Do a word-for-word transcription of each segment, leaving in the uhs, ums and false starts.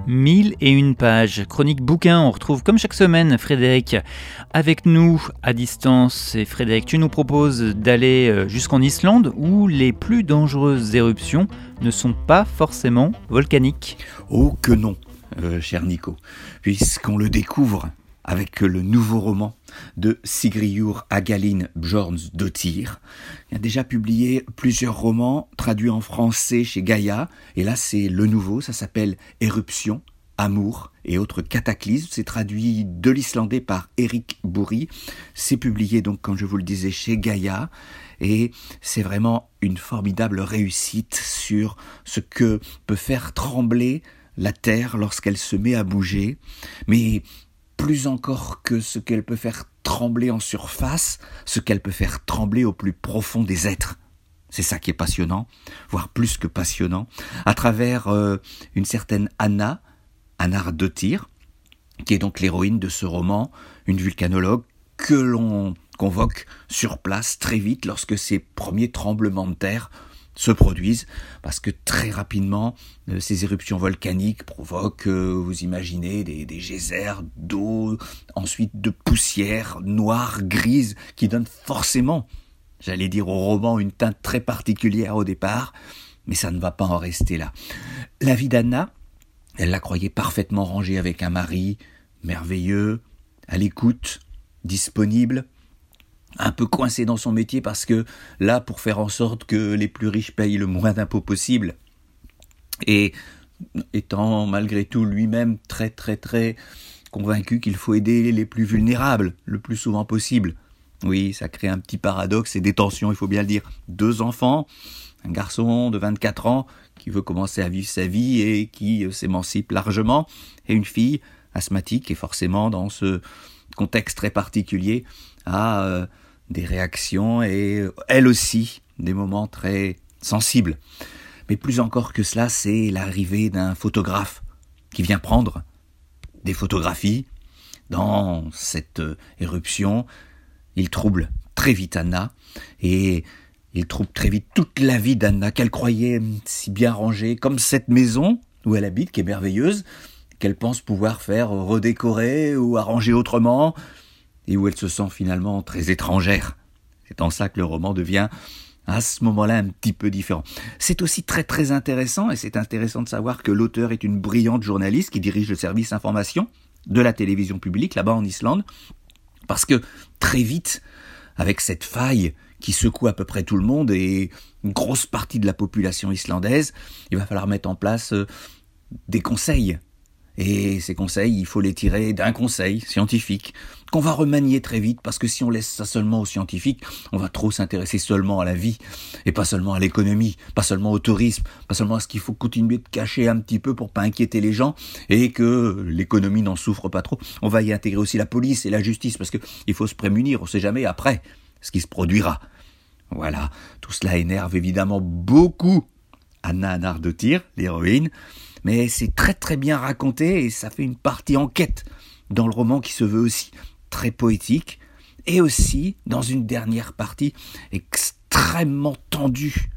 Mille et une pages, chronique bouquin, on retrouve comme chaque semaine Frédéric avec nous à distance. Et Frédéric, tu nous proposes d'aller jusqu'en Islande où les plus dangereuses éruptions ne sont pas forcément volcaniques. Oh que non, euh, cher Nico, puisqu'on le découvre avec le nouveau roman de Sigríður Hagalín Björnsdóttir. Il a déjà publié plusieurs romans traduits en français chez Gaïa, et là c'est le nouveau, ça s'appelle Éruption, Amour et autres cataclysmes. C'est traduit de l'islandais par Eric Bouri. C'est publié donc, comme je vous le disais, chez Gaïa, et c'est vraiment une formidable réussite sur ce que peut faire trembler la terre lorsqu'elle se met à bouger, mais plus encore que ce qu'elle peut faire trembler en surface, ce qu'elle peut faire trembler au plus profond des êtres. C'est ça qui est passionnant, voire plus que passionnant, à travers euh, une certaine Anna, Anardóttir, qui est donc l'héroïne de ce roman, une volcanologue que l'on convoque sur place très vite lorsque ces premiers tremblements de terre se produisent, parce que très rapidement, euh, ces éruptions volcaniques provoquent, euh, vous imaginez, des, des geysers d'eau, ensuite de poussière noire, grise, qui donnent forcément, j'allais dire au roman, une teinte très particulière au départ, mais ça ne va pas en rester là. La vie d'Anna, elle la croyait parfaitement rangée avec un mari merveilleux, à l'écoute, disponible, un peu coincé dans son métier parce que là, pour faire en sorte que les plus riches payent le moins d'impôts possible, et étant malgré tout lui-même très très très convaincu qu'il faut aider les plus vulnérables le plus souvent possible. Oui, ça crée un petit paradoxe et des tensions, il faut bien le dire. Deux enfants, un garçon de vingt-quatre ans qui veut commencer à vivre sa vie et qui s'émancipe largement, et une fille asthmatique et forcément dans ce contexte très particulier a euh, des réactions et elle aussi des moments très sensibles. Mais plus encore que cela, c'est l'arrivée d'un photographe qui vient prendre des photographies dans cette euh, éruption. Il trouble très vite Anna et il trouble très vite toute la vie d'Anna qu'elle croyait si bien rangée, comme cette maison où elle habite qui est merveilleuse, qu'elle pense pouvoir faire redécorer ou arranger autrement, et où elle se sent finalement très étrangère. C'est en ça que le roman devient, à ce moment-là, un petit peu différent. C'est aussi très très intéressant, et c'est intéressant de savoir que l'auteur est une brillante journaliste qui dirige le service information de la télévision publique, là-bas en Islande, parce que très vite, avec cette faille qui secoue à peu près tout le monde et une grosse partie de la population islandaise, il va falloir mettre en place des conseils. Et ces conseils, il faut les tirer d'un conseil scientifique qu'on va remanier très vite, parce que si on laisse ça seulement aux scientifiques, on va trop s'intéresser seulement à la vie, et pas seulement à l'économie, pas seulement au tourisme, pas seulement à ce qu'il faut continuer de cacher un petit peu pour pas inquiéter les gens, et que l'économie n'en souffre pas trop. On va y intégrer aussi la police et la justice, parce qu'il faut se prémunir, on sait jamais après ce qui se produira. Voilà, tout cela énerve évidemment beaucoup Anna Anardóttir, l'héroïne, mais c'est très très bien raconté et ça fait une partie enquête dans le roman qui se veut aussi très poétique, et aussi dans une dernière partie extrêmement tendue,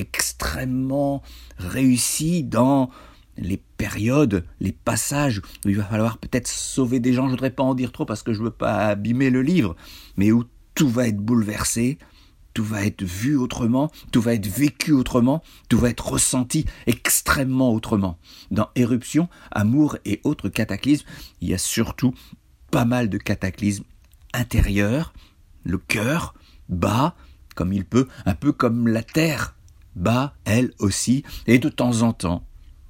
extrêmement réussie dans les périodes, les passages où il va falloir peut-être sauver des gens. Je ne voudrais pas en dire trop parce que je ne veux pas abîmer le livre, mais où tout va être bouleversé, tout va être vu autrement, tout va être vécu autrement, tout va être ressenti extrêmement autrement. Dans Éruption, Amour et autres cataclysmes, il y a surtout pas mal de cataclysmes intérieurs. Le cœur bat comme il peut, un peu comme la terre bat elle aussi, et de temps en temps,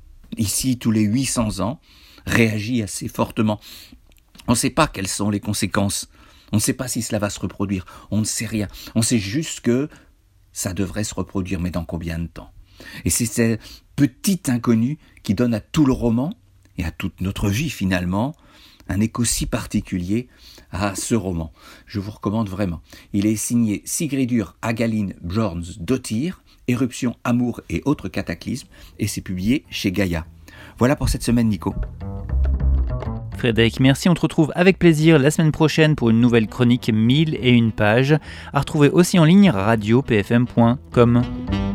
ici tous les huit cents ans, réagit assez fortement. On ne sait pas quelles sont les conséquences. On ne sait pas si cela va se reproduire, on ne sait rien. On sait juste que ça devrait se reproduire, mais dans combien de temps ? Et c'est ce petit inconnu qui donne à tout le roman, et à toute notre vie finalement, un écho si particulier à ce roman. Je vous recommande vraiment. Il est signé Sigríður Hagalín Björnsdóttir, Éruption, Amour et autres cataclysmes, et c'est publié chez Gaïa. Voilà pour cette semaine, Nico. Frédéric, merci. On te retrouve avec plaisir la semaine prochaine pour une nouvelle chronique mille et une pages, à retrouver aussi en ligne radio p f m point com.